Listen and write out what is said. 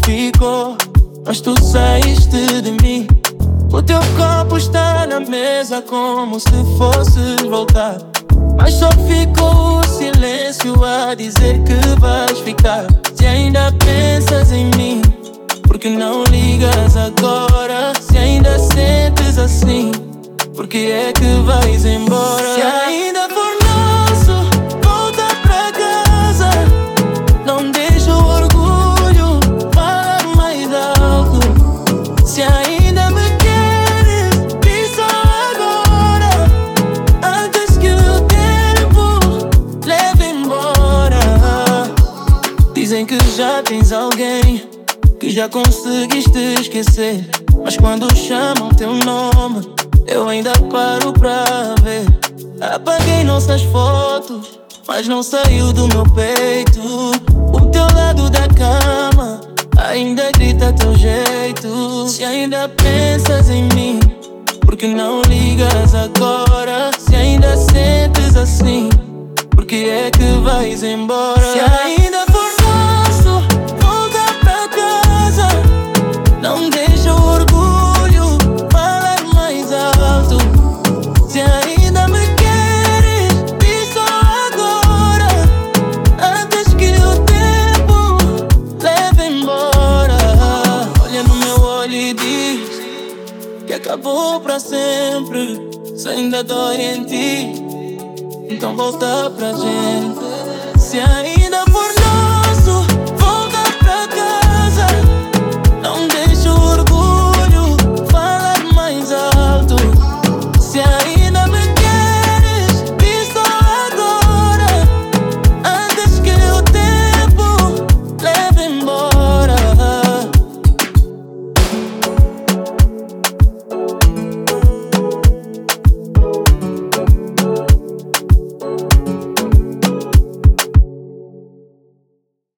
ficou, mas tu saíste de mim. O teu copo está na mesa como se fosses voltar, mas só ficou o silêncio a dizer que vais ficar. Se ainda pensas em mim, por que não ligas agora? Se ainda sentes assim, por que é que vais embora? Se ainda for nosso, volta pra casa. Não deixa o orgulho falar mais alto. Se ainda me queres, diz só agora, antes que o tempo leve embora. Dizem que já tens alguém, que já conseguiste esquecer, mas quando chamam teu nome, eu ainda paro pra ver. Apaguei nossas fotos, mas não saiu do meu peito. O teu lado da cama ainda grita teu jeito. Se ainda pensas em mim, por que não ligas agora? Se ainda sentes assim, por que é que vais embora? Se ainda for nosso, volta pra casa. Não deixa o orgulho falar mais alto. Se ainda me queres, diz só agora, antes que o tempo leve embora. Olha no meu olho e diz que acabou pra sempre. Se ainda dói em ti, então volta pra gente. Se ainda